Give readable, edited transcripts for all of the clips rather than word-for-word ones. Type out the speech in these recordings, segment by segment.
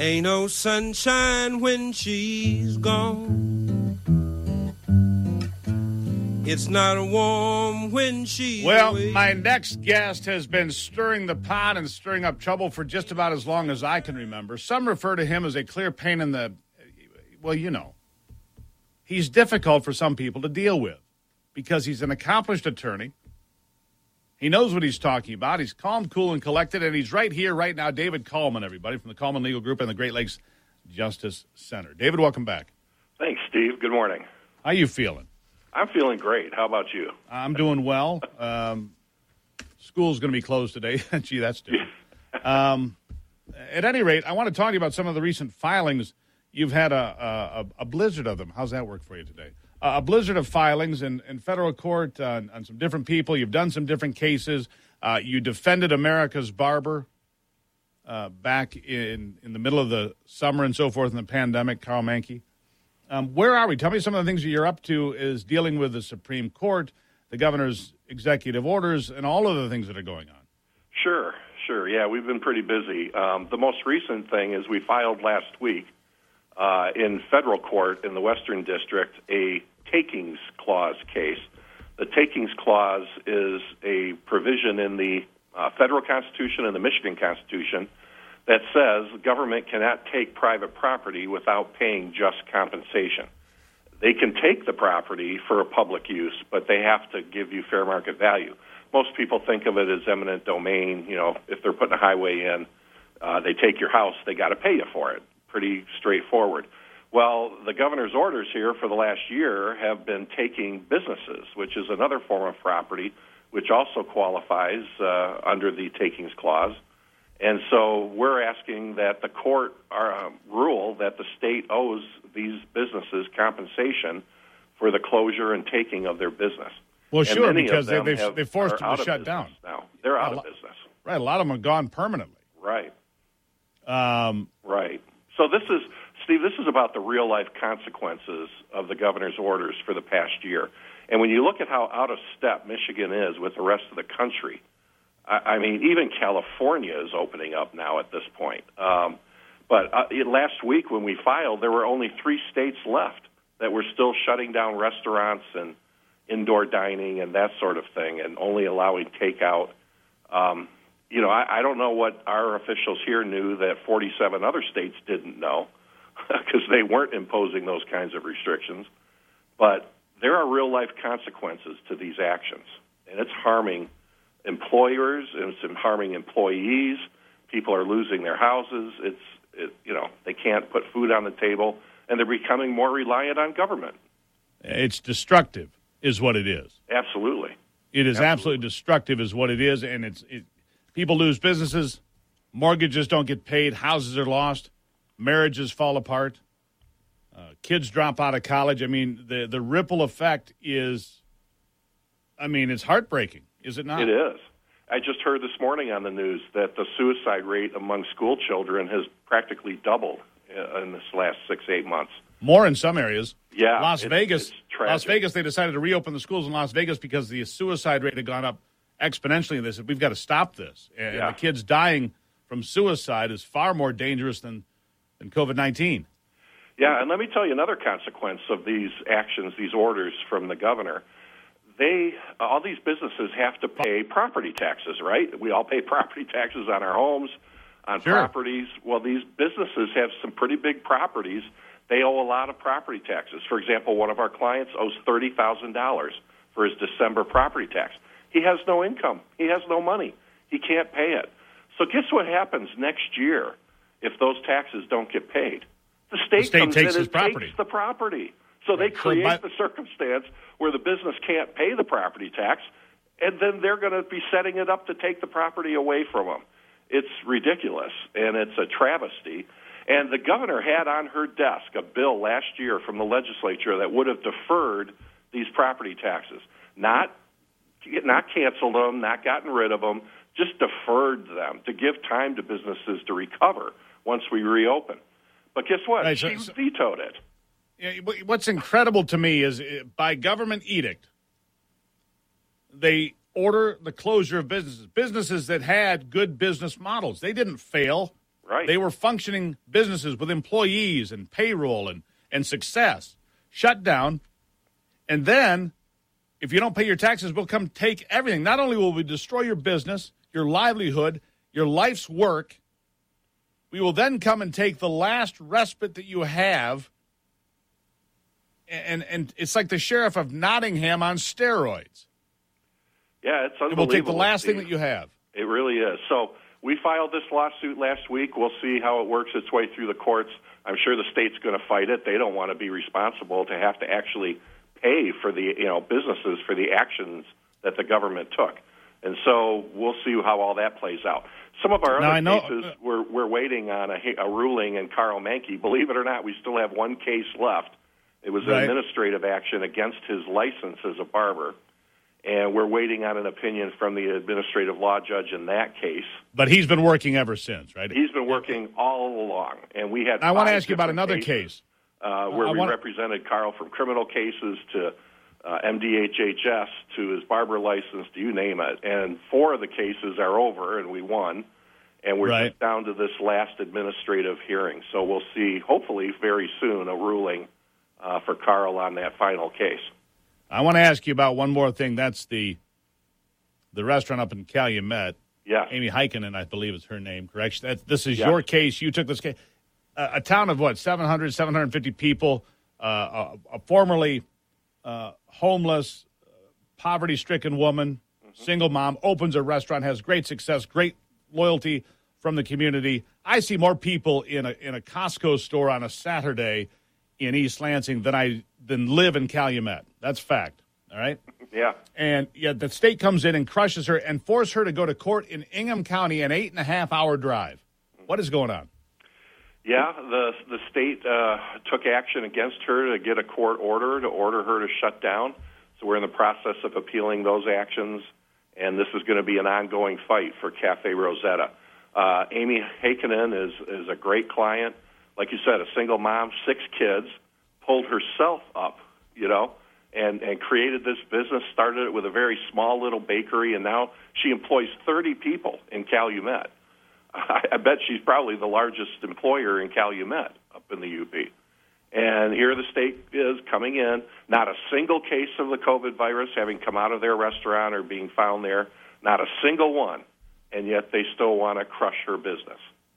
Ain't no sunshine when she's gone. It's not warm when she's away. My next guest has been stirring the pot and stirring up trouble for just about as long as I can remember. Some refer to him as a clear pain in the, well, you know. He's difficult for some people to deal with because he's an accomplished attorney. He knows what he's talking about. He's calm, cool, and collected, and he's right here, right now. David Kallman, everybody, from the Kallman Legal Group and the Great Lakes Justice Center. David, welcome back. Thanks, Steve. Good morning. How you feeling? I'm feeling great. How about you? I'm doing well. School's going to be closed today. Gee, that's different. At any rate, I want to talk to you about some of the recent filings. You've had a blizzard of them. How's that work for you today? A blizzard of filings in federal court on some different people. You've done some different cases. You defended America's barber back in the middle of the summer and so forth in the pandemic, Carl Mankey. Where are we? Tell me some of the things that you're up to is dealing with the Supreme Court, the governor's executive orders, and all of the things that are going on. Sure. Yeah, we've been pretty busy. The most recent thing is we filed last week in federal court in the Western District a takings clause case. The takings clause is a provision in the federal Constitution and the Michigan Constitution that says the government cannot take private property without paying just compensation. They can take the property for a public use, but they have to give you fair market value. Most people think of it as eminent domain. You know, if they're putting a highway in, they take your house, they got to pay you for it. Pretty straightforward. Well, the governor's orders here for the last year have been taking businesses, which is another form of property, which also qualifies under the takings clause. And so we're asking that the court rule that the state owes these businesses compensation for the closure and taking of their business. Well, sure, because they forced them to shut down. Now they're out of business. Right, a lot of them are gone permanently. Right. Right. So this is, Steve, this is about the real-life consequences of the governor's orders for the past year. And when you look at how out of step Michigan is with the rest of the country, I mean, even California is opening up now at this point. But last week when we filed, there were only 3 states left that were still shutting down restaurants and indoor dining and that sort of thing and only allowing takeout. I don't know what our officials here knew that 47 other states didn't know because they weren't imposing those kinds of restrictions. But there are real-life consequences to these actions, and it's harming employers and it's harming employees. People are losing their houses. They can't put food on the table, and they're becoming more reliant on government. It's destructive is what it is. Absolutely. It is absolutely destructive is what it is, and people lose businesses, mortgages don't get paid, houses are lost, marriages fall apart, kids drop out of college. I mean, the ripple effect is, it's heartbreaking, is it not? It is. I just heard this morning on the news that the suicide rate among school children has practically doubled in this last 6-8 months. More in some areas. Yeah. Las Vegas, they decided to reopen the schools in Las Vegas because the suicide rate had gone up exponentially. And they said, we've got to stop this. And the kids dying from suicide is far more dangerous than COVID-19. Yeah, and let me tell you another consequence of these actions, these orders from the governor. All these businesses have to pay property taxes, right? We all pay property taxes on our homes, on properties. Well, these businesses have some pretty big properties. They owe a lot of property taxes. For example, one of our clients owes $30,000 for his December property tax. He has no income. He has no money. He can't pay it. So guess what happens next year if those taxes don't get paid? The state comes takes in his and property. takes the property. So they create the circumstance where the business can't pay the property tax, and then they're going to be setting it up to take the property away from them. It's ridiculous, and it's a travesty. And the governor had on her desk a bill last year from the legislature that would have deferred these property taxes, not canceled them, not gotten rid of them, just deferred them to give time to businesses to recover once we reopen. But guess what? Right, she vetoed it. What's incredible to me is by government edict, they order the closure of businesses that had good business models. They didn't fail. Right. They were functioning businesses with employees and payroll and success. Shut down. And then, if you don't pay your taxes, we'll come take everything. Not only will we destroy your business, your livelihood, your life's work, we will then come and take the last respite that you have. And it's like the sheriff of Nottingham on steroids. Yeah, it's unbelievable. It will take the last thing that you have. It really is. So we filed this lawsuit last week. We'll see how it works its way through the courts. I'm sure the state's going to fight it. They don't want to be responsible to have to actually pay for the businesses for the actions that the government took. And so we'll see how all that plays out. Some of our other cases, we're waiting on a ruling in Carl Mankey. Believe it or not, we still have one case left. It was an administrative action against his license as a barber. And we're waiting on an opinion from the administrative law judge in that case. But he's been working ever since, right? He's been working all along. And we had. I want to ask you about another case. Where we represented Carl from criminal cases to MDHHS to his barber license to you name it. And 4 of the cases are over, and we won. And we're just down to this last administrative hearing. So we'll see, hopefully, very soon, a ruling for Carl on that final case. I want to ask you about one more thing. That's the restaurant up in Calumet. Yeah. Amy Heikkinen, I believe is her name, correct? This is your case. You took this case. A town of, 750 people, a formerly homeless, poverty-stricken woman, single mom, opens a restaurant, has great success, great loyalty from the community. I see more people in a Costco store on a Saturday in East Lansing than live in Calumet. That's fact, all right? Yeah. And the state comes in and crushes her and forces her to go to court in Ingham County, an 8.5-hour drive. What is going on? Yeah, the state took action against her to get a court order to order her to shut down. So we're in the process of appealing those actions, and this is going to be an ongoing fight for Cafe Rosetta. Amy Heikkinen is a great client. Like you said, a single mom, 6 kids, pulled herself up, and created this business, started it with a very small little bakery, and now she employs 30 people in Calumet. I bet she's probably the largest employer in Calumet up in the UP. And here the state is coming in, not a single case of the COVID virus having come out of their restaurant or being found there, not a single one, and yet they still want to crush her business.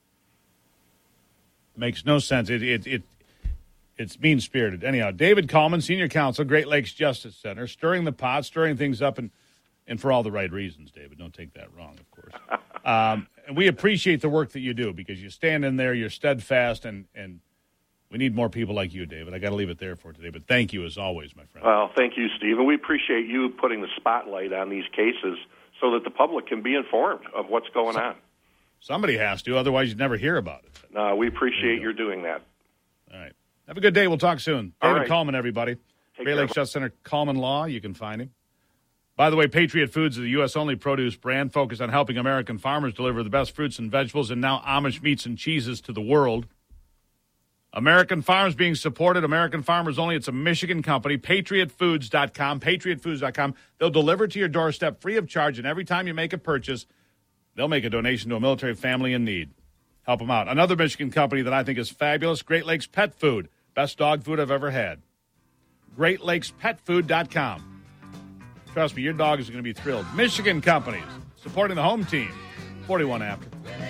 Makes no sense. It's mean-spirited. Anyhow, David Coleman, Senior Counsel, Great Lakes Justice Center, stirring the pot, stirring things up, and for all the right reasons, David. Don't take that wrong, of course. And we appreciate the work that you do because you stand in there, you're steadfast, and we need more people like you, David. I got to leave it there for today, but thank you as always, my friend. Well, thank you, Steve, and we appreciate you putting the spotlight on these cases so that the public can be informed of what's going on. Somebody has to, otherwise you'd never hear about it. No, we appreciate your doing that. All right. Have a good day. We'll talk soon. David Coleman, everybody. Great Lakes Justice Center, Coleman Law. You can find him. By the way, Patriot Foods is a U.S.-only produce brand focused on helping American farmers deliver the best fruits and vegetables and now Amish meats and cheeses to the world. American farms being supported. American farmers only. It's a Michigan company. PatriotFoods.com. PatriotFoods.com. They'll deliver to your doorstep free of charge, and every time you make a purchase, they'll make a donation to a military family in need. Help them out. Another Michigan company that I think is fabulous, Great Lakes Pet Food. Best dog food I've ever had. GreatLakesPetFood.com. Trust me, your dog is going to be thrilled. Michigan companies supporting the home team. 41 after.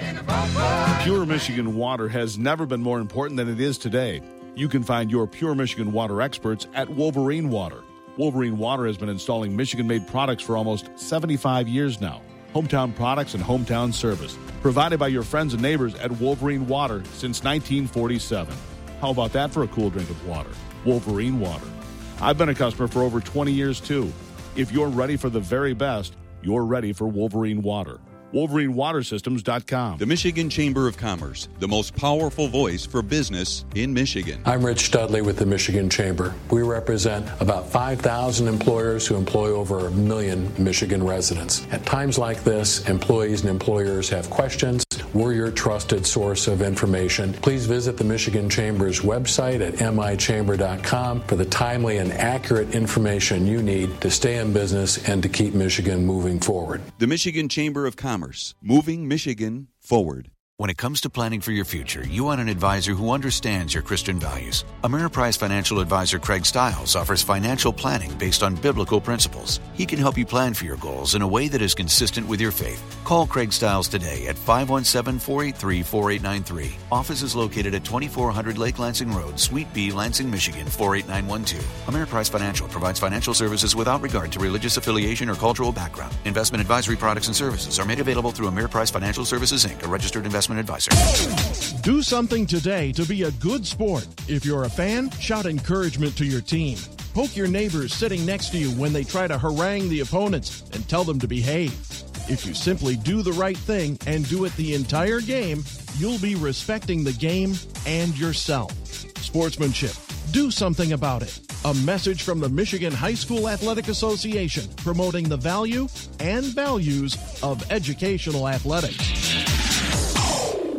Pure Michigan water has never been more important than it is today. You can find your Pure Michigan water experts at Wolverine Water. Wolverine Water has been installing Michigan-made products for almost 75 years now. Hometown products and hometown service provided by your friends and neighbors at Wolverine Water since 1947. How about that for a cool drink of water? Wolverine Water. I've been a customer for over 20 years, too. If you're ready for the very best, you're ready for Wolverine Water. WolverineWaterSystems.com. The Michigan Chamber of Commerce, the most powerful voice for business in Michigan. I'm Rich Studley with the Michigan Chamber. We represent about 5,000 employers who employ over 1 million Michigan residents. At times like this, employees and employers have questions. We're your trusted source of information. Please visit the Michigan Chamber's website at michamber.com for the timely and accurate information you need to stay in business and to keep Michigan moving forward. The Michigan Chamber of Commerce, moving Michigan forward. When it comes to planning for your future, you want an advisor who understands your Christian values. Ameriprise financial advisor Craig Stiles offers financial planning based on biblical principles. He can help you plan for your goals in a way that is consistent with your faith. Call Craig Stiles today at 517-483-4893. Office is located at 2400 Lake Lansing Road, Suite B, Lansing, Michigan, 48912. Ameriprise Financial provides financial services without regard to religious affiliation or cultural background. Investment advisory products and services are made available through Ameriprise Financial Services, Inc., a registered investment advisor. Do something today to be a good sport. If you're a fan, shout encouragement to your team. Poke your neighbors sitting next to you when they try to harangue the opponents and tell them to behave. If you simply do the right thing and do it the entire game, you'll be respecting the game and yourself. Sportsmanship. Do something about it. A message from the Michigan High School Athletic Association promoting the value and values of educational athletics.